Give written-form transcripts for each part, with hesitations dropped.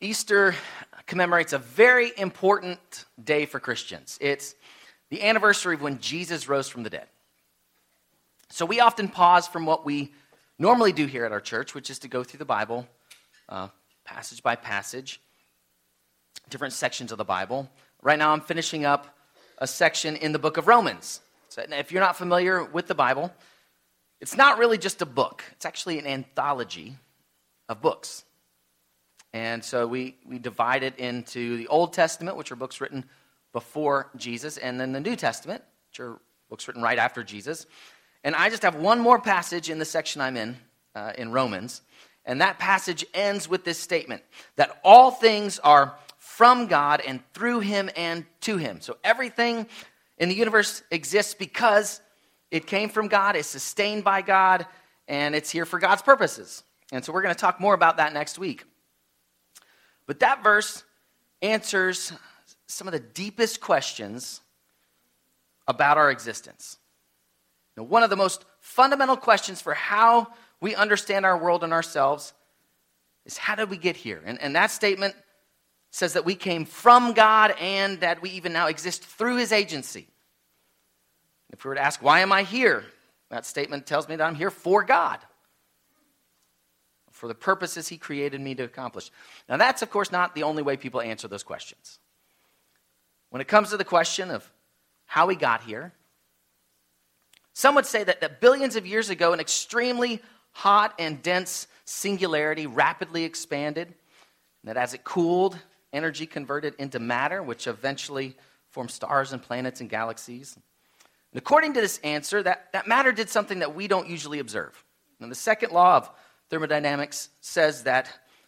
Easter commemorates a very important day for Christians. It's the anniversary of when Jesus rose from the dead. So we often pause from what we normally do here at our church, which is to go through the Bible, passage by passage, different sections of the Bible. Right now I'm finishing up a section in the book of Romans. So if you're not familiar with the Bible, it's not really just a book. It's actually an anthology of books. And so we divide it into the Old Testament, which are books written before Jesus, and then the New Testament, which are books written right after Jesus. And I just have one more passage in the section I'm in Romans. And that passage ends with this statement, that all things are from God and through him and to him. So everything in the universe exists because it came from God, is sustained by God, and it's here for God's purposes. And so we're going to talk more about that next week. But that verse answers some of the deepest questions about our existence. Now, one of the most fundamental questions for how we understand our world and ourselves is, how did we get here? And that statement says that we came from God and that we even now exist through his agency. If we were to ask, why am I here? That statement tells me that I'm here for God, for the purposes he created me to accomplish. Now, that's, of course, not the only way people answer those questions. When it comes to the question of how we got here, some would say that billions of years ago, an extremely hot and dense singularity rapidly expanded, and that as it cooled, energy converted into matter, which eventually formed stars and planets and galaxies. And according to this answer, that matter did something that we don't usually observe. And the second law of thermodynamics says that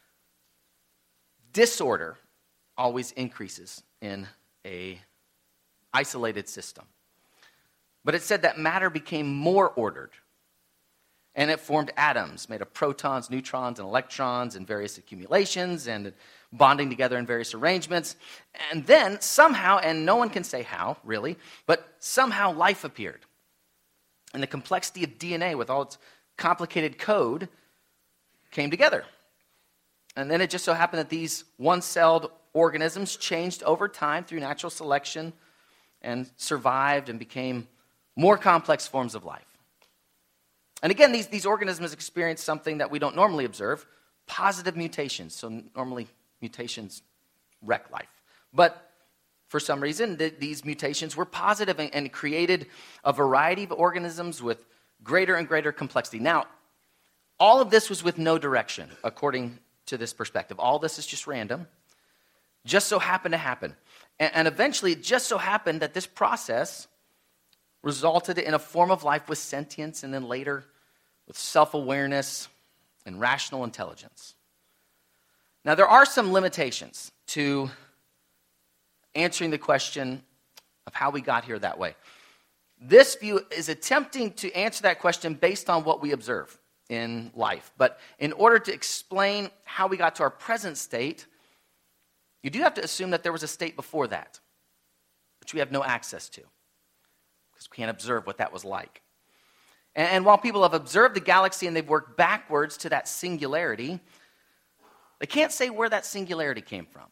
disorder always increases in an isolated system. But it said that matter became more ordered, and it formed atoms made of protons, neutrons, and electrons in various accumulations and bonding together in various arrangements. And then somehow, and no one can say how, really, but somehow life appeared. And the complexity of DNA with all its complicated code came together. And then it just so happened that these one-celled organisms changed over time through natural selection and survived and became more complex forms of life. And again, these organisms experience something that we don't normally observe, positive mutations. So normally mutations wreck life. But for some reason, these mutations were positive and created a variety of organisms with greater and greater complexity. Now, all of this was with no direction, according to this perspective. All this is just random. Just so happened to happen. And eventually, it just so happened that this process resulted in a form of life with sentience, and then later with self-awareness and rational intelligence. Now, there are some limitations to answering the question of how we got here that way. This view is attempting to answer that question based on what we observe in life. But in order to explain how we got to our present state, you do have to assume that there was a state before that, which we have no access to, because we can't observe what that was like. And while people have observed the galaxy and they've worked backwards to that singularity, they can't say where that singularity came from.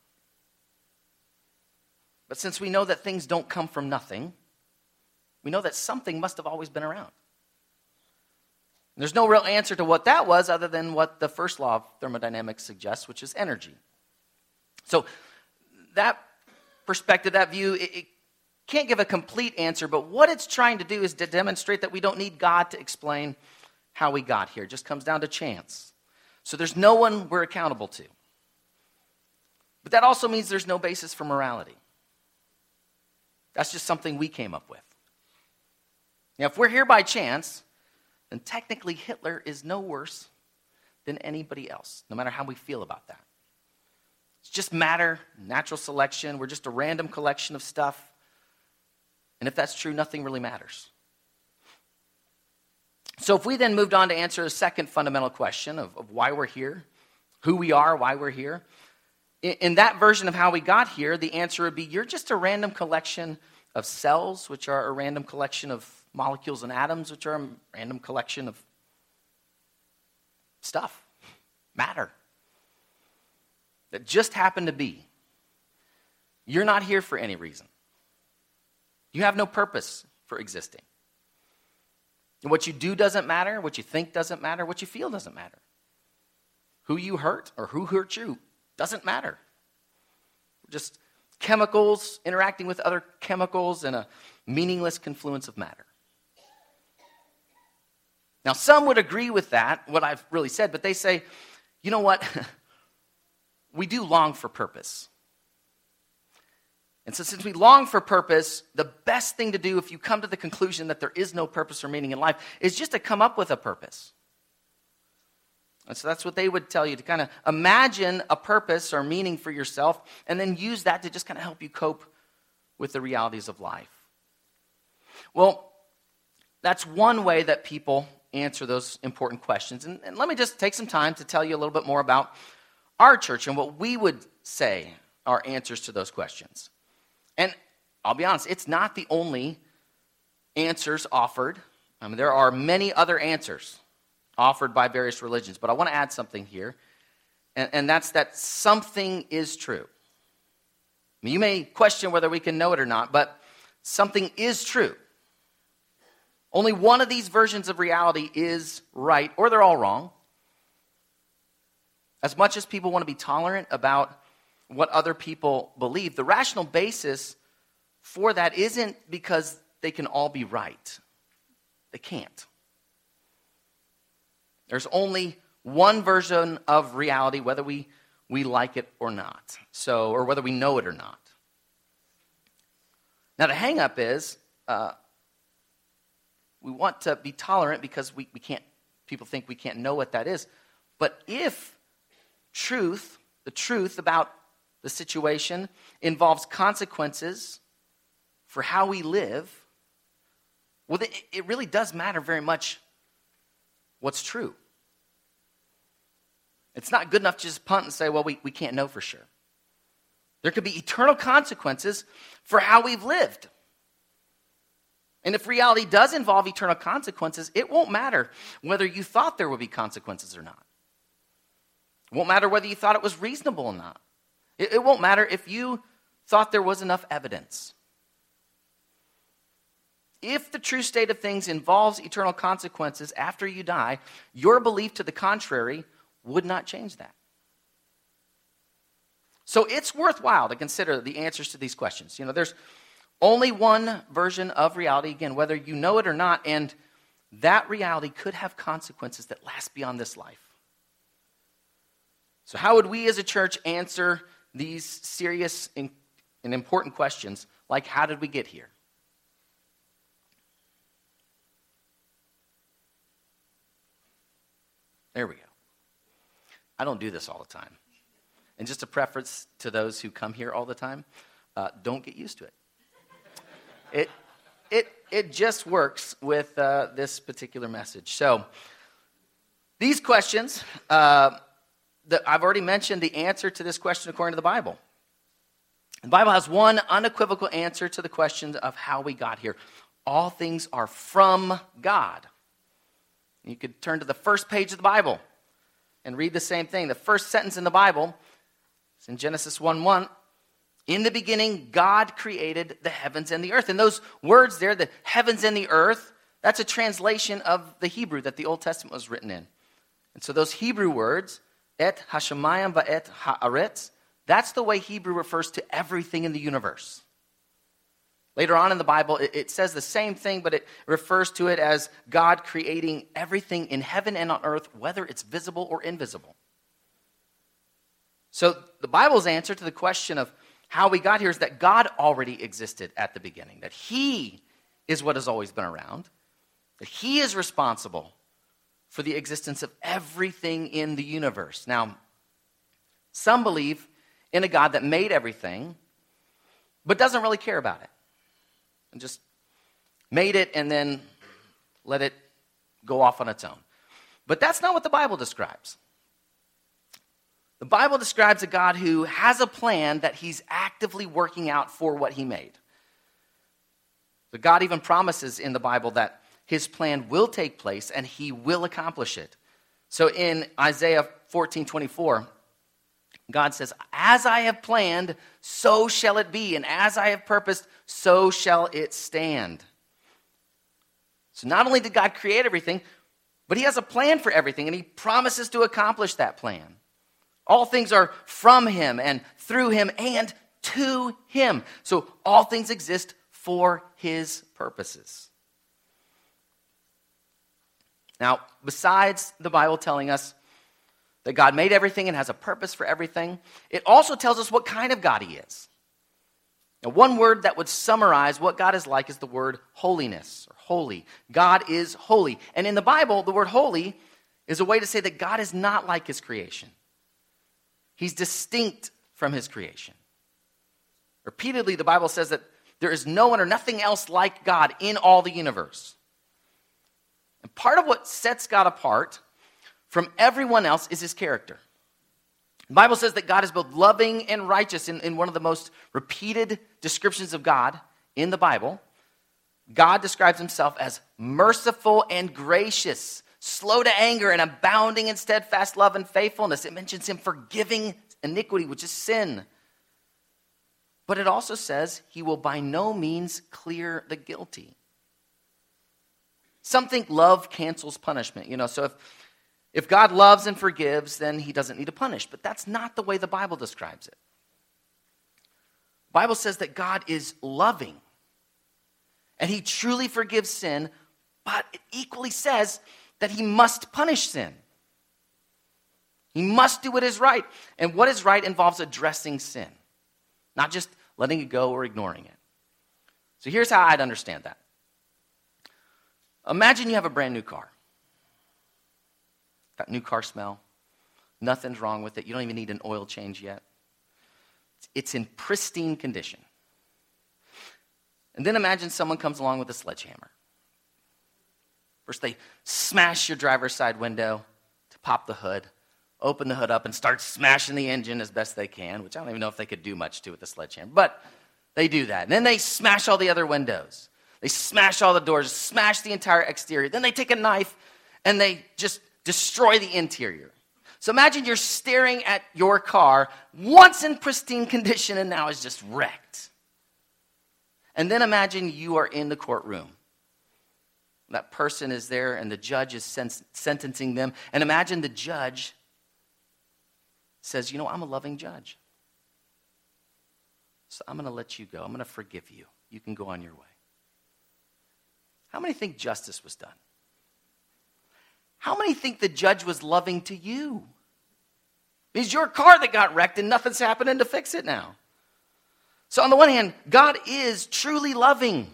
But since we know that things don't come from nothing, we know that something must have always been around. There's no real answer to what that was other than what the first law of thermodynamics suggests, which is energy. So that perspective, that view, it can't give a complete answer, but what it's trying to do is to demonstrate that we don't need God to explain how we got here. It just comes down to chance. So there's no one we're accountable to. But that also means there's no basis for morality. That's just something we came up with. Now, if we're here by chance, then technically Hitler is no worse than anybody else, no matter how we feel about that. It's just matter, natural selection. We're just a random collection of stuff. And if that's true, nothing really matters. So if we then moved on to answer the second fundamental question of why we're here, who we are, why we're here, in that version of how we got here, the answer would be, you're just a random collection of cells, which are a random collection of molecules and atoms, which are a random collection of stuff, matter. that just happen to be. You're not here for any reason. You have no purpose for existing. And what you do doesn't matter, what you think doesn't matter, what you feel doesn't matter. Who you hurt or who hurt you doesn't matter. We're just chemicals interacting with other chemicals in a meaningless confluence of matter. Now, some would agree with that, what I've really said, but they say, you know what? We do long for purpose. And so since we long for purpose, the best thing to do if you come to the conclusion that there is no purpose or meaning in life is just to come up with a purpose. And so that's what they would tell you, to kind of imagine a purpose or meaning for yourself and then use that to just kind of help you cope with the realities of life. Well, that's one way that people answer those important questions. And let me just take some time to tell you a little bit more about our church and what we would say are answers to those questions. And I'll be honest, it's not the only answers offered. I mean, there are many other answers offered by various religions, but I want to add something here, and that's that something is true. I mean, you may question whether we can know it or not, but something is true. Only one of these versions of reality is right, or they're all wrong. As much as people want to be tolerant about what other people believe, the rational basis for that isn't because they can all be right. They can't. There's only one version of reality, whether we like it or not, or whether we know it or not. Now, the hang-up is we want to be tolerant because we can't. People think we can't know what that is. But if the truth about the situation involves consequences for how we live, well, it really does matter very much what's true. It's not good enough to just punt and say, well, we can't know for sure. There could be eternal consequences for how we've lived. And if reality does involve eternal consequences, it won't matter whether you thought there would be consequences or not. It won't matter whether you thought it was reasonable or not. It won't matter if you thought there was enough evidence. If the true state of things involves eternal consequences after you die, your belief to the contrary would not change that. So it's worthwhile to consider the answers to these questions. You know, there's only one version of reality, again, whether you know it or not, and that reality could have consequences that last beyond this life. So how would we as a church answer these serious and important questions, like how did we get here? There we go. I don't do this all the time. And just a preference to those who come here all the time, don't get used to it. It just works with this particular message. So these questions, I've already mentioned the answer to this question according to the Bible. The Bible has one unequivocal answer to the question of how we got here. All things are from God. You could turn to the first page of the Bible and read the same thing. The first sentence in the Bible is in Genesis 1:1. In the beginning, God created the heavens and the earth. And those words there, the heavens and the earth, that's a translation of the Hebrew that the Old Testament was written in. And so those Hebrew words, et hashamayim va'et haaretz, that's the way Hebrew refers to everything in the universe. Later on in the Bible, it says the same thing, but it refers to it as God creating everything in heaven and on earth, whether it's visible or invisible. So the Bible's answer to the question of how we got here is that God already existed at the beginning, that He is what has always been around, that He is responsible for the existence of everything in the universe. Now, some believe in a God that made everything, but doesn't really care about it, and just made it and then let it go off on its own. But that's not what the Bible describes. The Bible describes a God who has a plan that He's actively working out for what He made. The God even promises in the Bible that His plan will take place and He will accomplish it. So in Isaiah 14:24, God says, as I have planned, so shall it be. And as I have purposed, so shall it stand. So not only did God create everything, but he has a plan for everything, and he promises to accomplish that plan. All things are from him and through him and to him. So all things exist for his purposes. Now, besides the Bible telling us that God made everything and has a purpose for everything, it also tells us what kind of God he is. Now, one word that would summarize what God is like is the word holiness, or holy. God is holy. And in the Bible, the word holy is a way to say that God is not like his creation. He's distinct from his creation. Repeatedly, the Bible says that there is no one or nothing else like God in all the universe. And part of what sets God apart from everyone else is his character. The Bible says that God is both loving and righteous. In one of the most repeated descriptions of God in the Bible, God describes himself as merciful and gracious, slow to anger and abounding in steadfast love and faithfulness. It mentions him forgiving iniquity, which is sin. But it also says he will by no means clear the guilty. Some think love cancels punishment. So if God loves and forgives, then he doesn't need to punish. But that's not the way the Bible describes it. The Bible says that God is loving, and he truly forgives sin, but it equally says that he must punish sin. He must do what is right. And what is right involves addressing sin, not just letting it go or ignoring it. So here's how I'd understand that. Imagine you have a brand new car. Got new car smell. Nothing's wrong with it. You don't even need an oil change yet. It's in pristine condition. And then imagine someone comes along with a sledgehammer. First they smash your driver's side window to pop the hood, open the hood up and start smashing the engine as best they can, which I don't even know if they could do much to with a sledgehammer, but they do that. And then they smash all the other windows. They smash all the doors, smash the entire exterior. Then they take a knife and they just destroy the interior. So imagine you're staring at your car, once in pristine condition and now is just wrecked. And then imagine you are in the courtroom. That person is there and the judge is sentencing them. And imagine the judge says, I'm a loving judge. So I'm going to let you go. I'm going to forgive you. You can go on your way. How many think justice was done? How many think the judge was loving to you? It's your car that got wrecked and nothing's happening to fix it now. So on the one hand, God is truly loving.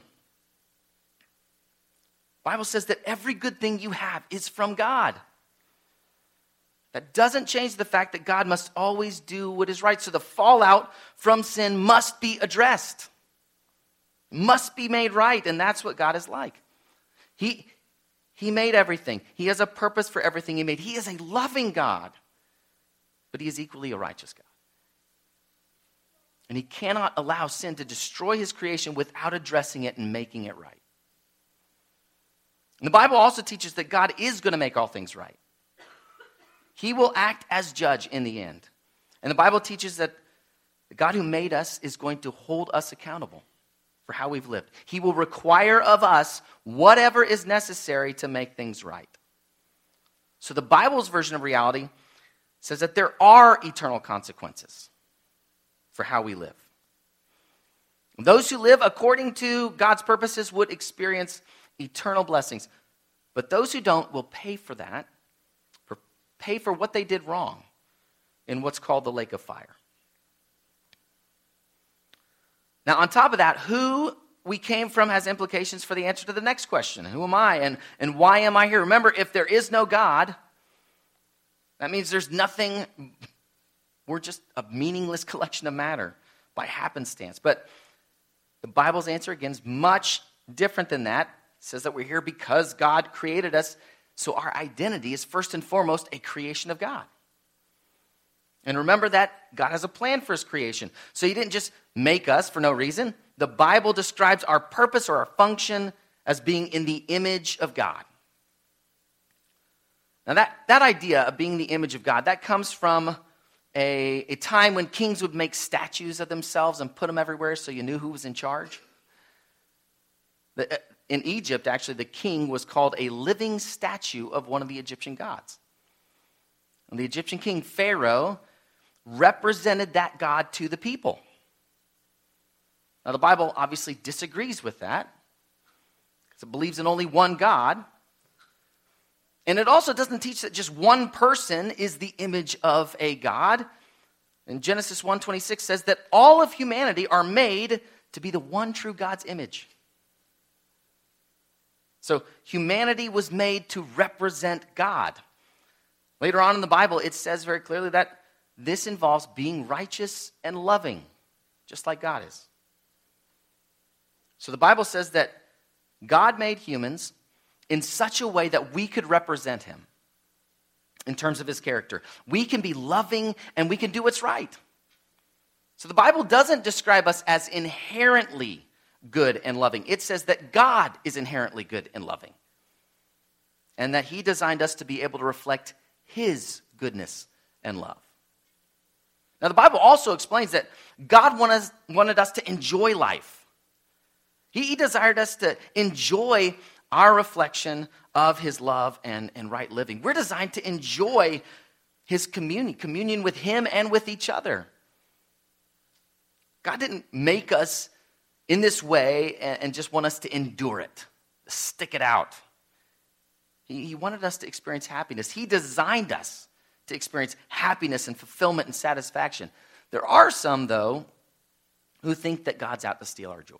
The Bible says that every good thing you have is from God. That doesn't change the fact that God must always do what is right. So the fallout from sin must be addressed. Must be made right, and that's what God is like. He made everything. He has a purpose for everything he made. He is a loving God, but he is equally a righteous God. And he cannot allow sin to destroy his creation without addressing it and making it right. And the Bible also teaches that God is going to make all things right. He will act as judge in the end. And the Bible teaches that the God who made us is going to hold us accountable for how we've lived. He will require of us whatever is necessary to make things right. So the Bible's version of reality says that there are eternal consequences for how we live. Those who live according to God's purposes would experience eternal blessings. But those who don't will pay for that, pay for what they did wrong in what's called the lake of fire. Now, on top of that, who we came from has implications for the answer to the next question. Who am I and why am I here? Remember, if there is no God, that means there's nothing. We're just a meaningless collection of matter by happenstance. But the Bible's answer, again, is much different than that. It says that we're here because God created us. So our identity is first and foremost a creation of God. And remember that God has a plan for his creation. So he didn't just make us for no reason. The Bible describes our purpose or our function as being in the image of God. Now that idea of being the image of God, that comes from a time when kings would make statues of themselves and put them everywhere so you knew who was in charge. In Egypt, actually, the king was called a living statue of one of the Egyptian gods. And the Egyptian king, Pharaoh, represented that god to the people. Now, the Bible obviously disagrees with that, because it believes in only one God. And it also doesn't teach that just one person is the image of a God. And Genesis 1:26 says that all of humanity are made to be the one true God's image. So humanity was made to represent God. Later on in the Bible, it says very clearly that this involves being righteous and loving, just like God is. So the Bible says that God made humans in such a way that we could represent him in terms of his character. We can be loving and we can do what's right. So the Bible doesn't describe us as inherently good and loving. It says that God is inherently good and loving, and that he designed us to be able to reflect his goodness and love. Now, the Bible also explains that God wanted us to enjoy life. He desired us to enjoy our reflection of his love and right living. We're designed to enjoy his communion with him and with each other. God didn't make us in this way and just want us to endure it, stick it out. He wanted us to experience happiness. He designed us to experience happiness and fulfillment and satisfaction. There are some, though, who think that God's out to steal our joy.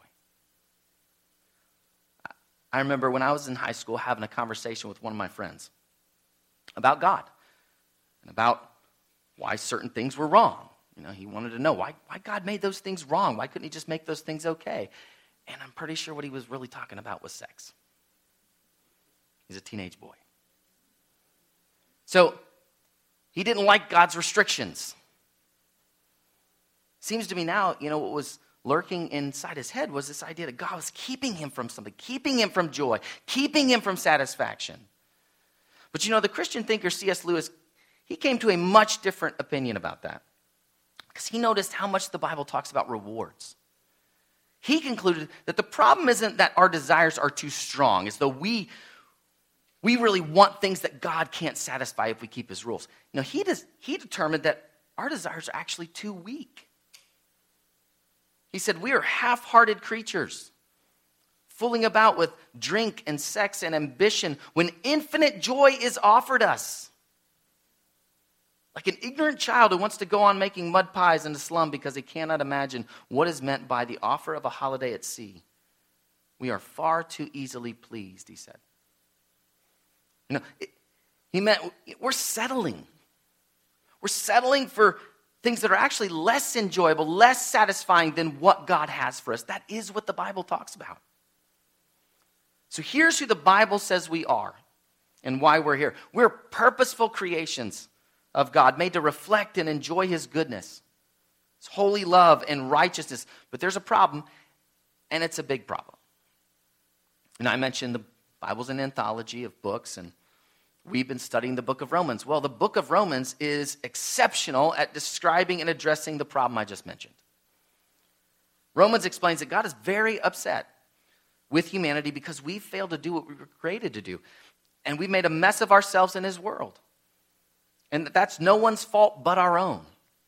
I remember when I was in high school having a conversation with one of my friends about God and about why certain things were wrong. You know, he wanted to know why God made those things wrong. Why couldn't he just make those things okay? And I'm pretty sure what he was really talking about was sex. He's a teenage boy. So he didn't like God's restrictions. Seems to me now, what was lurking inside his head was this idea that God was keeping him from something, keeping him from joy, keeping him from satisfaction. But the Christian thinker C.S. Lewis, he came to a much different opinion about that, because he noticed how much the Bible talks about rewards. He concluded that the problem isn't that our desires are too strong, as though we really want things that God can't satisfy if we keep his rules. He determined that our desires are actually too weak. He said, we are half-hearted creatures, fooling about with drink and sex and ambition when infinite joy is offered us. Like an ignorant child who wants to go on making mud pies in the slum because he cannot imagine what is meant by the offer of a holiday at sea. We are far too easily pleased, he said. He meant we're settling. We're settling for things that are actually less enjoyable, less satisfying than what God has for us. That is what the Bible talks about. So here's who the Bible says we are and why we're here. We're purposeful creations of God, made to reflect and enjoy his goodness, his holy love and righteousness. But there's a problem, and it's a big problem. I mentioned the Bible's an anthology of books, and we've been studying the book of Romans. Well, the book of Romans is exceptional at describing and addressing the problem I just mentioned. Romans explains that God is very upset with humanity because we failed to do what we were created to do. And we made a mess of ourselves in his world. And that's no one's fault but our own.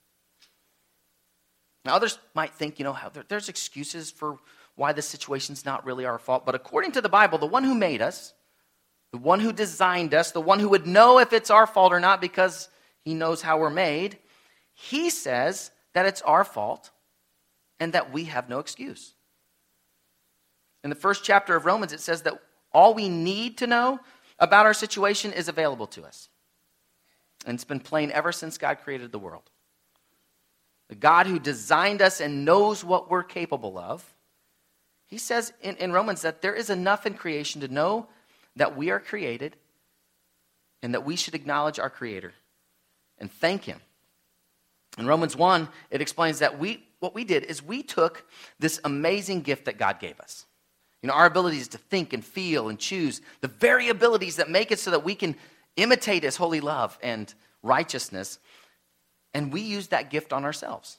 Now, others might think, there's excuses for why the situation's not really our fault. But according to the Bible, the one who made us, the one who designed us, the one who would know if it's our fault or not because he knows how we're made, he says that it's our fault and that we have no excuse. In the first chapter of Romans, it says that all we need to know about our situation is available to us. And it's been plain ever since God created the world. The God who designed us and knows what we're capable of, he says in Romans that there is enough in creation to know that we are created and that we should acknowledge our Creator and thank him. In Romans 1, it explains that what we did is we took this amazing gift that God gave us. Our abilities to think and feel and choose, the very abilities that make it so that we can imitate his holy love and righteousness. and we use that gift on ourselves.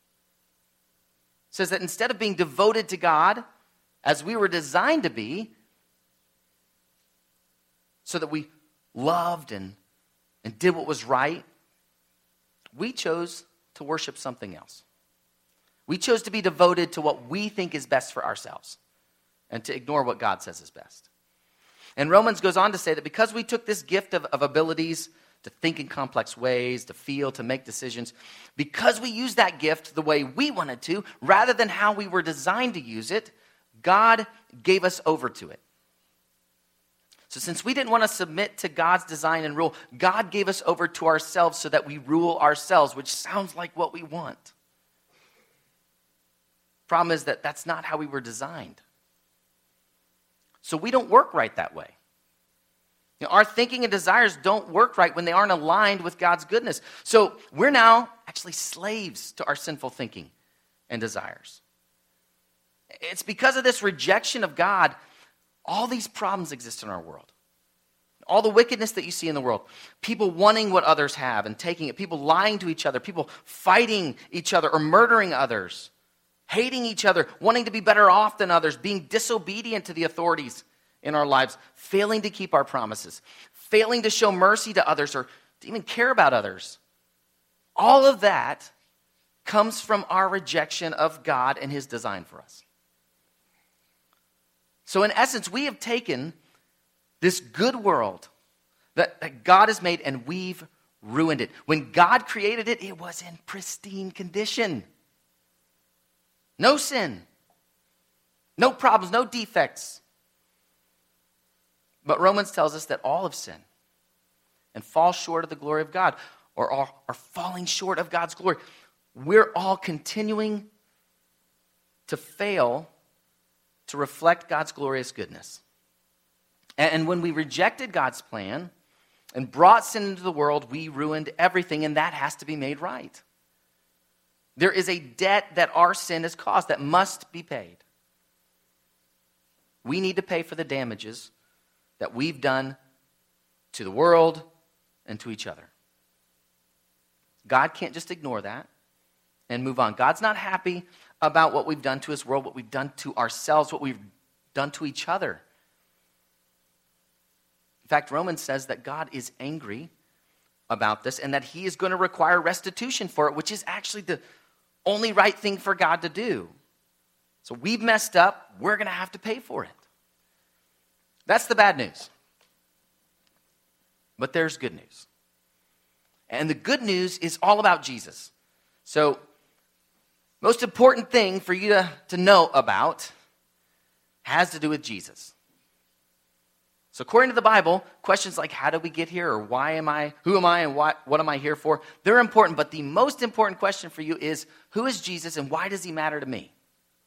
It says that instead of being devoted to God as we were designed to be, so that we loved and did what was right, we chose to worship something else. We chose to be devoted to what we think is best for ourselves and to ignore what God says is best. And Romans goes on to say that because we took this gift of abilities to think in complex ways, to feel, to make decisions, because we used that gift the way we wanted to, rather than how we were designed to use it, God gave us over to it. So since we didn't want to submit to God's design and rule, God gave us over to ourselves so that we rule ourselves, which sounds like what we want. Problem is that that's not how we were designed. So we don't work right that way. Our thinking and desires don't work right when they aren't aligned with God's goodness. So we're now actually slaves to our sinful thinking and desires. It's because of this rejection of God, all these problems exist in our world. All the wickedness that you see in the world. People wanting what others have and taking it. People lying to each other. People fighting each other or murdering others. Hating each other. Wanting to be better off than others. Being disobedient to the authorities in our lives. Failing to keep our promises. Failing to show mercy to others or to even care about others. All of that comes from our rejection of God and His design for us. So in essence, we have taken this good world that God has made and we've ruined it. When God created it, it was in pristine condition. No sin. No problems, no defects. But Romans tells us that all have sinned and fall short of the glory of God or are falling short of God's glory. We're all continuing to fail to reflect God's glorious goodness. And when we rejected God's plan and brought sin into the world, we ruined everything, and that has to be made right. There is a debt that our sin has caused that must be paid. We need to pay for the damages that we've done to the world and to each other. God can't just ignore that and move on. God's not happy about what we've done to His world, what we've done to ourselves, what we've done to each other. In fact, Romans says that God is angry about this and that He is going to require restitution for it, which is actually the only right thing for God to do. So we've messed up. We're going to have to pay for it. That's the bad news. But there's good news. And the good news is all about Jesus. So most important thing for you to know about has to do with Jesus. So according to the Bible, questions like how did we get here or why am I, who am I and what am I here for? They're important, but the most important question for you is who is Jesus and why does He matter to me?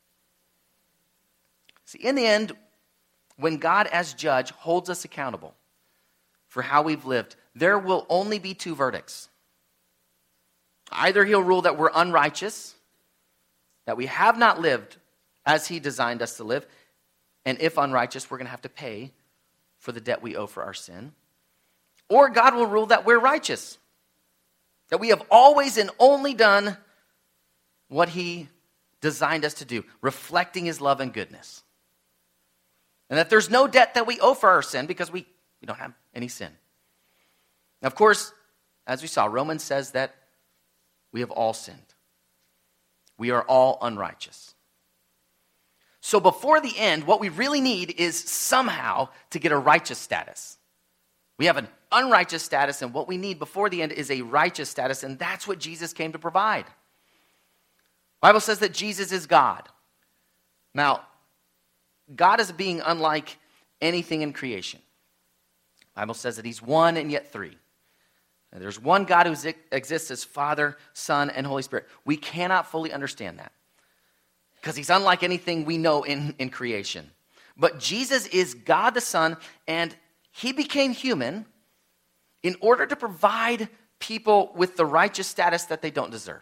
See, in the end, when God as judge holds us accountable for how we've lived, there will only be two verdicts. Either He'll rule that we're unrighteous, that we have not lived as He designed us to live, and if unrighteous, we're going to have to pay for the debt we owe for our sin. Or God will rule that we're righteous, that we have always and only done what He designed us to do, reflecting His love and goodness. And that there's no debt that we owe for our sin because we don't have any sin. Now, of course, as we saw, Romans says that we have all sinned. We are all unrighteous. So before the end, what we really need is somehow to get a righteous status. We have an unrighteous status, and what we need before the end is a righteous status, and that's what Jesus came to provide. The Bible says that Jesus is God. Now, God is a being unlike anything in creation. The Bible says that He's one and yet three. And there's one God who exists as Father, Son, and Holy Spirit. We cannot fully understand that because He's unlike anything we know in creation. But Jesus is God the Son, and He became human in order to provide people with the righteous status that they don't deserve.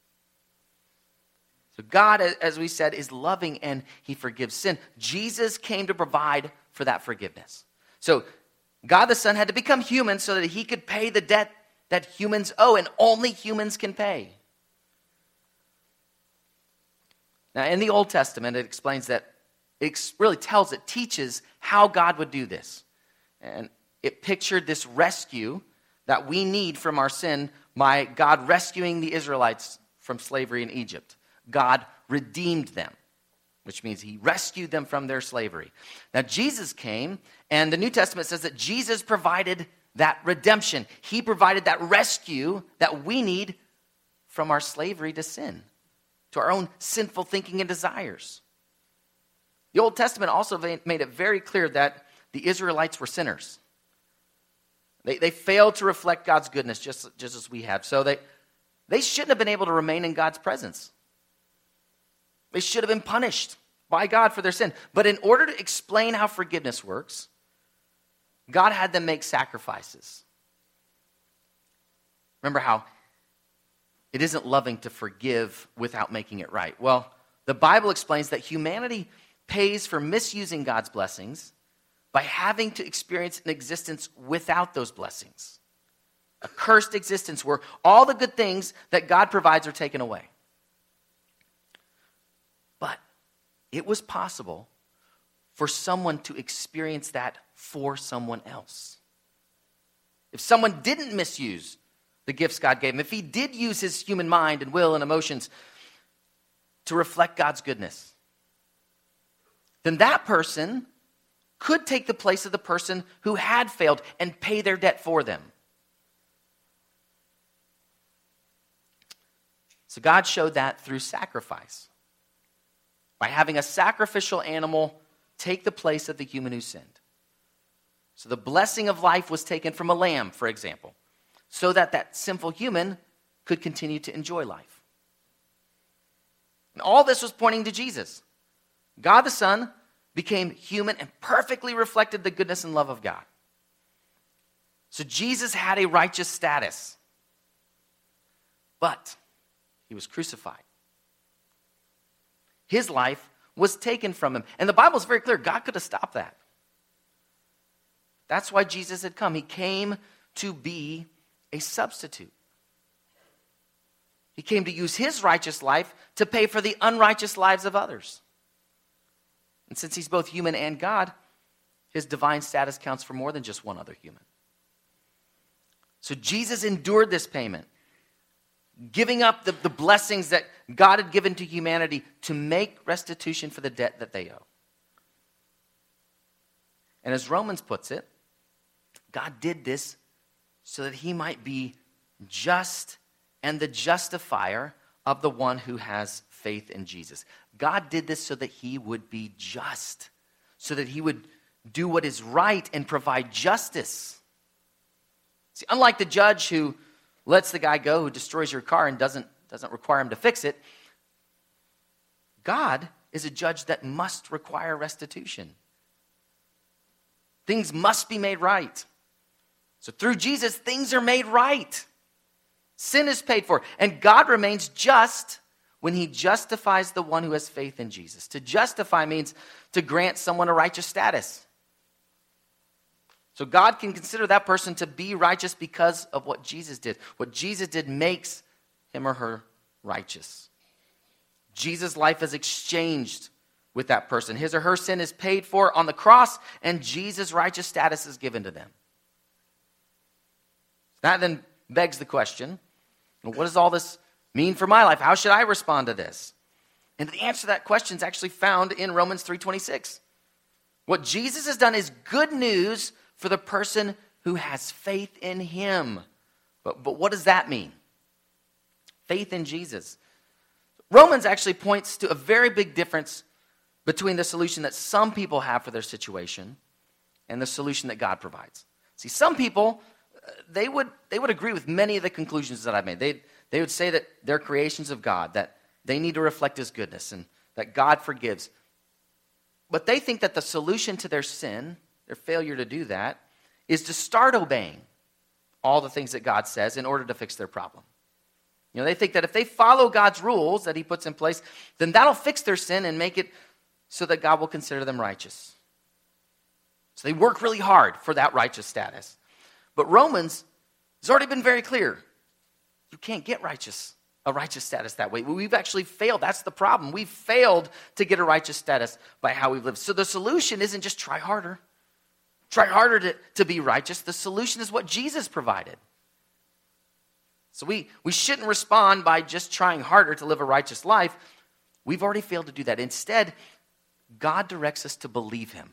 So God, as we said, is loving and He forgives sin. Jesus came to provide for that forgiveness. So God the Son had to become human so that He could pay the debt that humans owe and only humans can pay. Now, in the Old Testament, it explains that, it teaches how God would do this. And it pictured this rescue that we need from our sin by God rescuing the Israelites from slavery in Egypt. God redeemed them, which means he rescued them from their slavery. Now, Jesus came, and the New Testament says that Jesus provided that redemption. He provided that rescue that we need from our slavery to sin, to our own sinful thinking and desires. The Old Testament also made it very clear that the Israelites were sinners. They failed to reflect God's goodness just as we have. So they shouldn't have been able to remain in God's presence. They should have been punished by God for their sin. But in order to explain how forgiveness works, God had them make sacrifices. Remember how it isn't loving to forgive without making it right. Well, the Bible explains that humanity pays for misusing God's blessings by having to experience an existence without those blessings. A cursed existence where all the good things that God provides are taken away. But it was possible for someone to experience that for someone else. If someone didn't misuse the gifts God gave him, if he did use his human mind and will and emotions to reflect God's goodness, then that person could take the place of the person who had failed and pay their debt for them. So God showed that through sacrifice. By having a sacrificial animal take the place of the human who sinned. So the blessing of life was taken from a lamb, for example, so that that sinful human could continue to enjoy life. And all this was pointing to Jesus. God the Son became human and perfectly reflected the goodness and love of God. So Jesus had a righteous status. But he was crucified. His life was taken from him. And the Bible is very clear. God could have stopped that. That's why Jesus had come. He came to be a substitute. He came to use his righteous life to pay for the unrighteous lives of others. And since he's both human and God, his divine status counts for more than just one other human. So Jesus endured this payment, giving up the blessings that God had given to humanity to make restitution for the debt that they owe. And as Romans puts it, God did this so that he might be just and the justifier of the one who has faith in Jesus. God did this so that he would be just, so that he would do what is right and provide justice. See, unlike the judge who lets the guy go who destroys your car and doesn't require him to fix it, God is a judge that must require restitution. Things must be made right. So through Jesus, things are made right. Sin is paid for. And God remains just when he justifies the one who has faith in Jesus. To justify means to grant someone a righteous status. So God can consider that person to be righteous because of what Jesus did. What Jesus did makes him or her righteous. Jesus' life is exchanged with that person. His or her sin is paid for on the cross, and Jesus' righteous status is given to them. That then begs the question, what does all this mean for my life? How should I respond to this? And the answer to that question is actually found in Romans 3:26. What Jesus has done is good news for the person who has faith in him. But what does that mean? Faith in Jesus. Romans actually points to a very big difference between the solution that some people have for their situation and the solution that God provides. See, some people, they would agree with many of the conclusions that I've made. They would say that they're creations of God, that they need to reflect his goodness, and that God forgives. But they think that the solution to their sin, their failure to do that, is to start obeying all the things that God says in order to fix their problem. You know, they think that if they follow God's rules that he puts in place, then that'll fix their sin and make it so that God will consider them righteous. So they work really hard for that righteous status. But Romans It's already been very clear. You can't get a righteous status that way. We've actually failed. That's the problem. We've failed to get a righteous status by how we've lived. So the solution isn't just try harder. Try harder to be righteous. The solution is what Jesus provided. So we shouldn't respond by just trying harder to live a righteous life. We've already failed to do that. Instead, God directs us to believe him.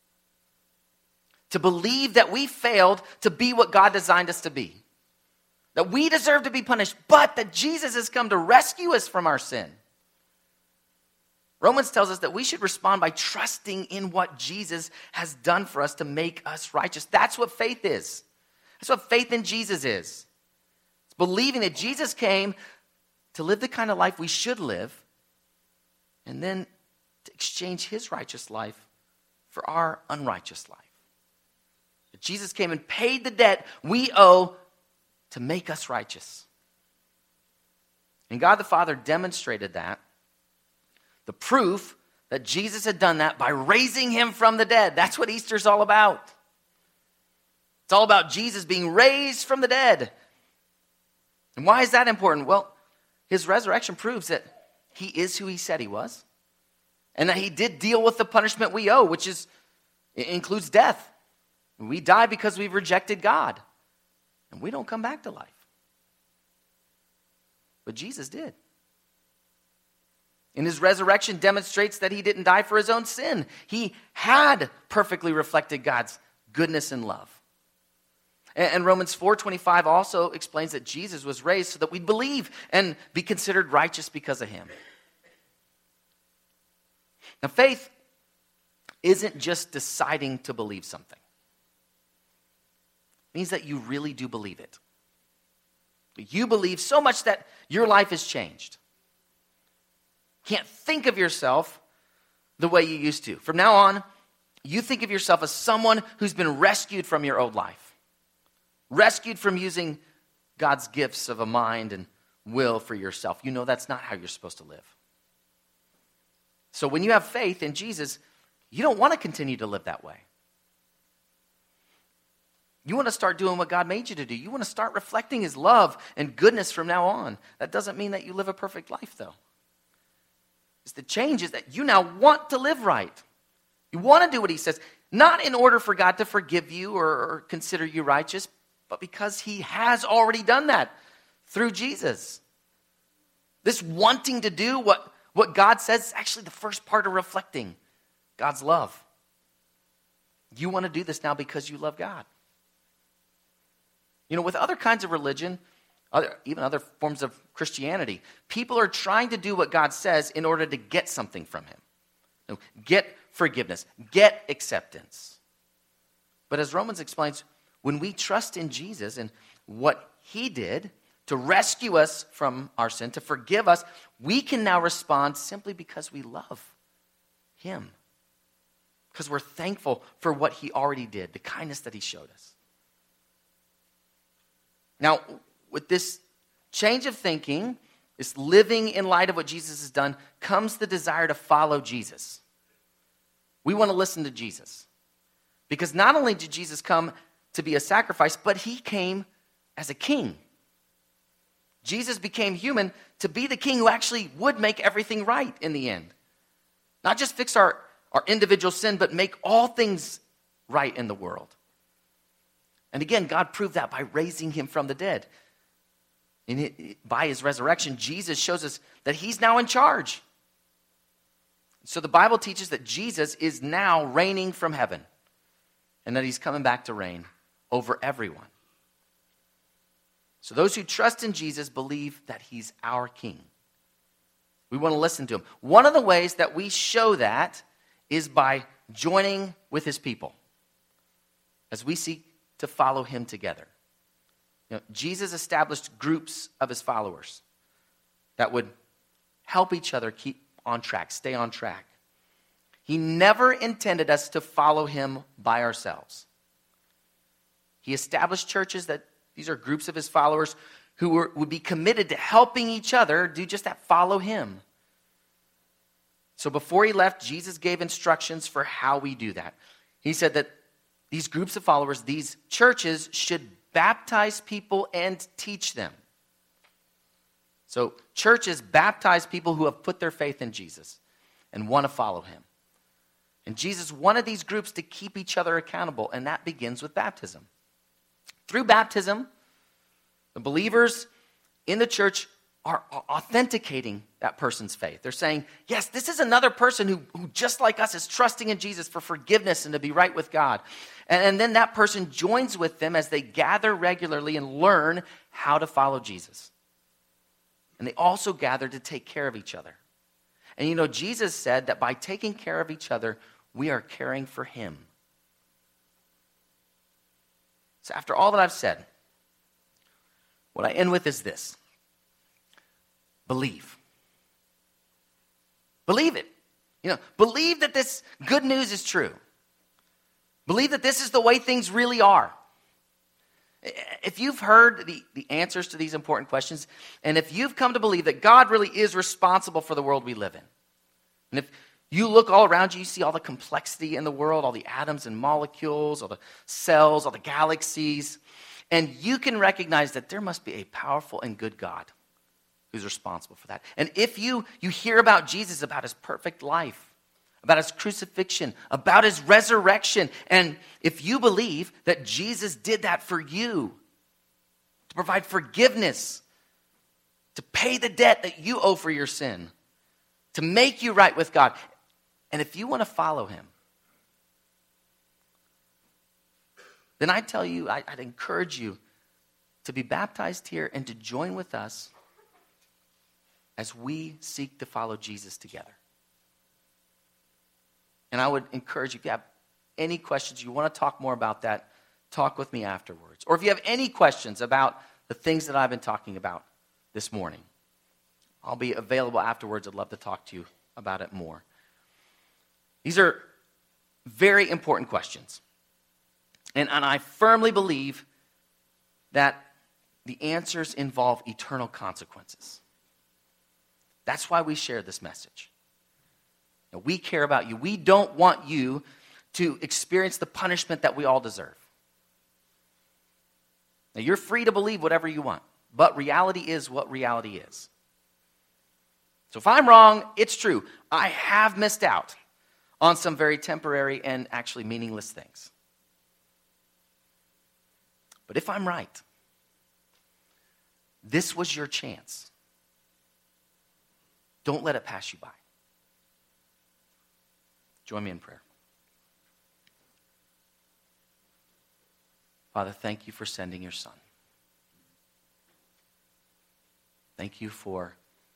To believe that we failed to be what God designed us to be. That we deserve to be punished, but that Jesus has come to rescue us from our sin. Romans tells us that we should respond by trusting in what Jesus has done for us to make us righteous. That's what faith is. That's what faith in Jesus is. It's believing that Jesus came to live the kind of life we should live, and then to exchange his righteous life for our unrighteous life. That Jesus came and paid the debt we owe to make us righteous. And God the Father demonstrated that, the proof that Jesus had done that by raising him from the dead. That's what Easter's all about. It's all about Jesus being raised from the dead. And why is that important? Well, his resurrection proves that he is who he said he was, and that he did deal with the punishment we owe, which includes death. We die because we've rejected God. And we don't come back to life. But Jesus did. And his resurrection demonstrates that he didn't die for his own sin. He had perfectly reflected God's goodness and love. And Romans 4:25 also explains that Jesus was raised so that we'd believe and be considered righteous because of him. Now, faith isn't just deciding to believe something. Means that you really do believe it. You believe so much that your life has changed. Can't think of yourself the way you used to. From now on, you think of yourself as someone who's been rescued from your old life. Rescued from using God's gifts of a mind and will for yourself. You know that's not how you're supposed to live. So when you have faith in Jesus, you don't want to continue to live that way. You want to start doing what God made you to do. You want to start reflecting his love and goodness from now on. That doesn't mean that you live a perfect life, though. It's the change is that you now want to live right. You want to do what he says, not in order for God to forgive you or consider you righteous, but because he has already done that through Jesus. This wanting to do what God says is actually the first part of reflecting God's love. You want to do this now because you love God. You know, with other kinds of religion, even other forms of Christianity, people are trying to do what God says in order to get something from him. You know, get forgiveness, get acceptance. But as Romans explains, when we trust in Jesus and what he did to rescue us from our sin, to forgive us, we can now respond simply because we love him. Because we're thankful for what he already did, the kindness that he showed us. Now, with this change of thinking, this living in light of what Jesus has done, comes the desire to follow Jesus. We want to listen to Jesus. Because not only did Jesus come to be a sacrifice, but he came as a king. Jesus became human to be the king who actually would make everything right in the end. Not just fix our individual sin, but make all things right in the world. And again, God proved that by raising him from the dead. By his resurrection, Jesus shows us that he's now in charge. So the Bible teaches that Jesus is now reigning from heaven and that he's coming back to reign over everyone. So those who trust in Jesus believe that he's our king. We want to listen to him. One of the ways that we show that is by joining with his people as we seek to follow him together. You know, Jesus established groups of his followers that would help each other keep on track, stay on track. He never intended us to follow him by ourselves. He established churches that these are groups of his followers who would be committed to helping each other do just that, follow him. So before he left, Jesus gave instructions for how we do that. He said that these groups of followers, these churches should baptize people and teach them. So churches baptize people who have put their faith in Jesus and want to follow him. And Jesus wanted these groups to keep each other accountable, and that begins with baptism. Through baptism, the believers in the church are authenticating that person's faith. They're saying, yes, this is another person who just like us is trusting in Jesus for forgiveness and to be right with God. And then that person joins with them as they gather regularly and learn how to follow Jesus. And they also gather to take care of each other. And you know, Jesus said that by taking care of each other, we are caring for him. So after all that I've said, what I end with is this. Believe. Believe it. You know, believe that this good news is true. Believe that this is the way things really are. If you've heard the answers to these important questions, and if you've come to believe that God really is responsible for the world we live in, and if you look all around you, you see all the complexity in the world, all the atoms and molecules, all the cells, all the galaxies, and you can recognize that there must be a powerful and good God who's responsible for that. And if you hear about Jesus, about his perfect life, about his crucifixion, about his resurrection, and if you believe that Jesus did that for you, to provide forgiveness, to pay the debt that you owe for your sin, to make you right with God, and if you want to follow him, then I tell you, I'd encourage you to be baptized here and to join with us as we seek to follow Jesus together. And I would encourage you, if you have any questions, you want to talk more about that, talk with me afterwards. Or if you have any questions about the things that I've been talking about this morning, I'll be available afterwards. I'd love to talk to you about it more. These are very important questions. And I firmly believe that the answers involve eternal consequences. That's why we share this message. Now, we care about you. We don't want you to experience the punishment that we all deserve. Now, you're free to believe whatever you want, but reality is what reality is. So if I'm wrong, it's true. I have missed out on some very temporary and actually meaningless things. But if I'm right, this was your chance. Don't let it pass you by. Join me in prayer. Father, thank you for sending your Son. Thank you for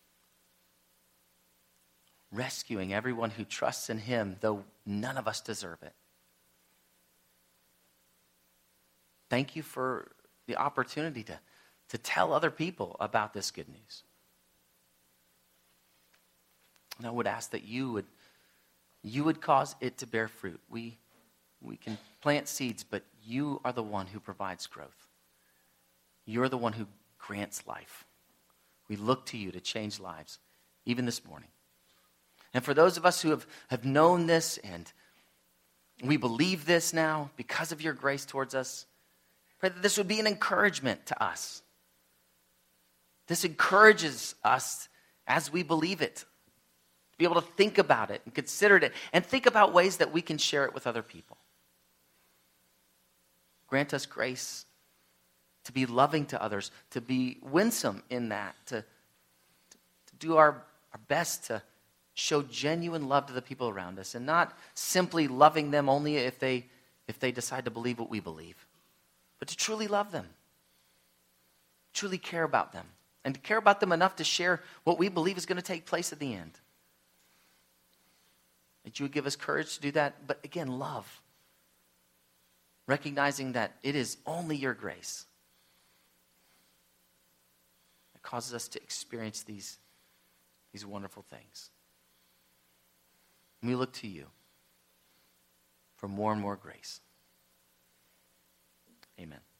rescuing everyone who trusts in him, though none of us deserve it. Thank you for the opportunity to tell other people about this good news. And I would ask that you would cause it to bear fruit. We can plant seeds, but you are the one who provides growth. You're the one who grants life. We look to you to change lives, even this morning. And for those of us who have known this and we believe this now because of your grace towards us, pray that this would be an encouragement to us. This encourages us as we believe it, to be able to think about it and consider it and think about ways that we can share it with other people. Grant us grace to be loving to others, to be winsome in that, to do our best to show genuine love to the people around us and not simply loving them only if they decide to believe what we believe, but to truly love them, truly care about them, and to care about them enough to share what we believe is going to take place at the end. That you would give us courage to do that, but again, love. Recognizing that it is only your grace that causes us to experience these wonderful things. And we look to you for more and more grace. Amen.